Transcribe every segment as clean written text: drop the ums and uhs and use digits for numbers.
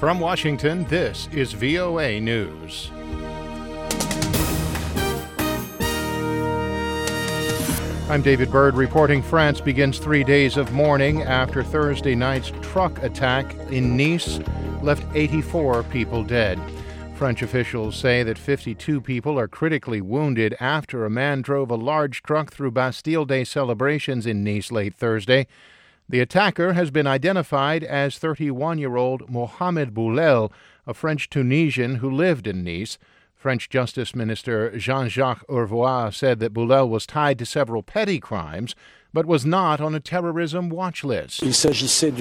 From Washington, this is VOA News. I'm David Byrd reporting. France begins 3 days of mourning after Thursday night's truck attack in Nice left 84 people dead. French officials say that 52 people are critically wounded after a man drove a large truck through Bastille Day celebrations in Nice late Thursday. The attacker has been identified as 31-year-old Mohamed Boulel, a French Tunisian who lived in Nice. French Justice Minister Jean-Jacques Urvoas said that Boulel was tied to several petty crimes, but was not on a terrorism watch list. He said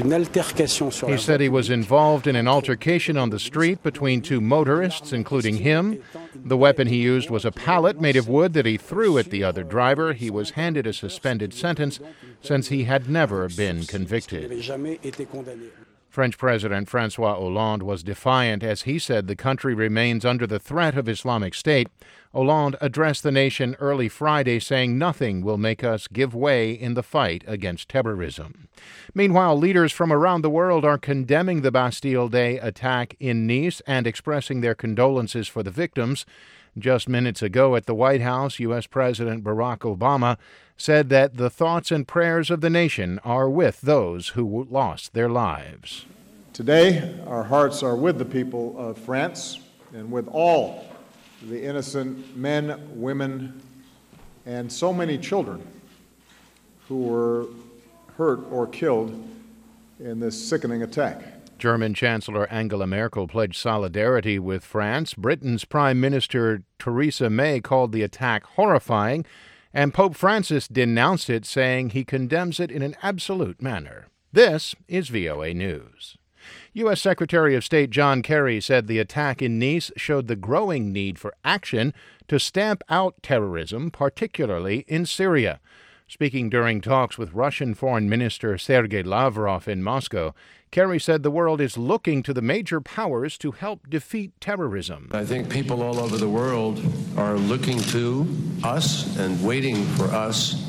he was involved in an altercation on the street between two motorists, including him. The weapon he used was a pallet made of wood that he threw at the other driver. He was handed a suspended sentence since he had never been convicted. French President François Hollande was defiant as he said the country remains under the threat of Islamic State. Hollande addressed the nation early Friday, saying nothing will make us give way in the fight against terrorism. Meanwhile, leaders from around the world are condemning the Bastille Day attack in Nice and expressing their condolences for the victims. Just minutes ago at the White House, U.S. President Barack Obama said that the thoughts and prayers of the nation are with those who lost their lives. Today, our hearts are with the people of France and with all the innocent men, women, and so many children who were hurt or killed in this sickening attack. German Chancellor Angela Merkel pledged solidarity with France. Britain's Prime Minister Theresa May called the attack horrifying, and Pope Francis denounced it, saying he condemns it in an absolute manner. This is VOA News. U.S. Secretary of State John Kerry said the attack in Nice showed the growing need for action to stamp out terrorism, particularly in Syria. Speaking during talks with Russian Foreign Minister Sergei Lavrov in Moscow, Kerry said the world is looking to the major powers to help defeat terrorism. I think people all over the world are looking to us and waiting for us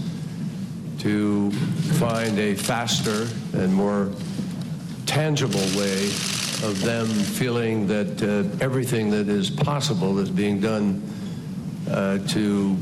to find a faster and more tangible way of them feeling that everything that is possible is being done to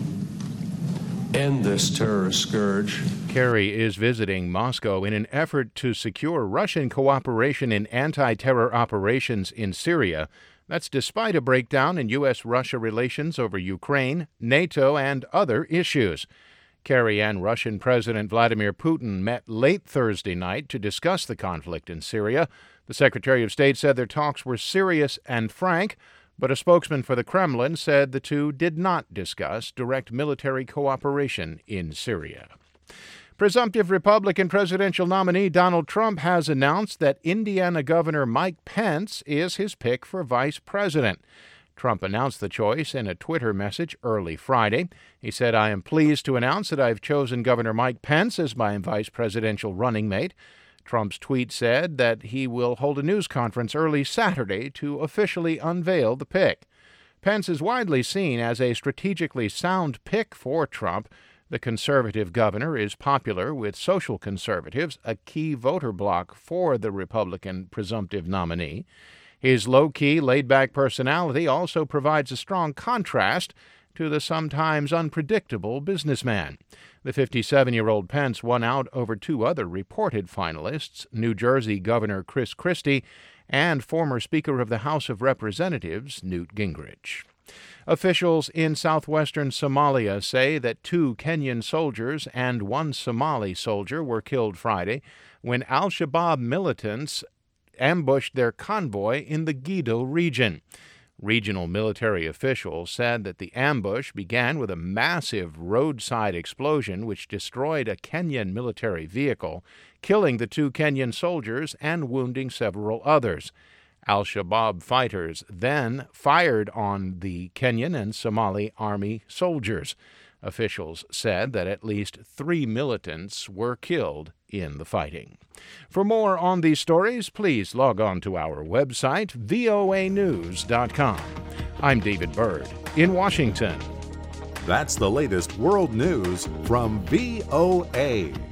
end this terrorist scourge. Kerry is visiting Moscow in an effort to secure Russian cooperation in anti-terror operations in Syria. That's despite a breakdown in U.S.-Russia relations over Ukraine, NATO, and other issues. Kerry and Russian President Vladimir Putin met late Thursday night to discuss the conflict in Syria. The Secretary of State said their talks were serious and frank, but a spokesman for the Kremlin said the two did not discuss direct military cooperation in Syria. Presumptive Republican presidential nominee Donald Trump has announced that Indiana Governor Mike Pence is his pick for vice president. Trump announced the choice in a Twitter message early Friday. He said, "I am pleased to announce that I've chosen Governor Mike Pence as my vice presidential running mate." Trump's tweet said that he will hold a news conference early Saturday to officially unveil the pick. Pence is widely seen as a strategically sound pick for Trump. The conservative governor is popular with social conservatives, a key voter bloc for the Republican presumptive nominee. His low-key, laid-back personality also provides a strong contrast to the sometimes unpredictable businessman. The 57-year-old Pence won out over two other reported finalists, New Jersey Governor Chris Christie and former Speaker of the House of Representatives Newt Gingrich. Officials in southwestern Somalia say that 2 Kenyan soldiers and 1 Somali soldier were killed Friday when al-Shabaab militants ambushed their convoy in the Gedo region. Regional military officials said that the ambush began with a massive roadside explosion which destroyed a Kenyan military vehicle, killing the 2 Kenyan soldiers and wounding several others. Al-Shabaab fighters then fired on the Kenyan and Somali army soldiers. Officials said that at least 3 militants were killed in the fighting. For more on these stories, please log on to our website, voanews.com. I'm David Byrd in Washington. That's the latest world news from VOA.